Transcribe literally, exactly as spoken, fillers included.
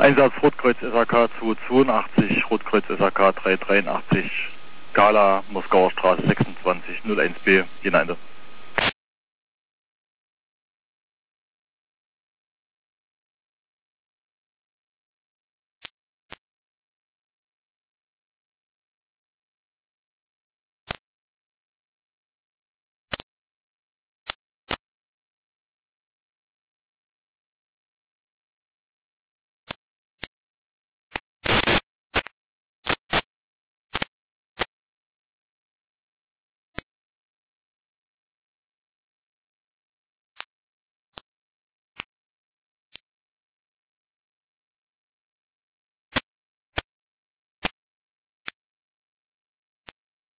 Einsatz Rotkreuz S A K zweihundertzweiundachtzig, Rotkreuz S A K dreihundertdreiundachtzig, Gala, Moskauer Straße sechsundzwanzig null eins B, Jena Ende.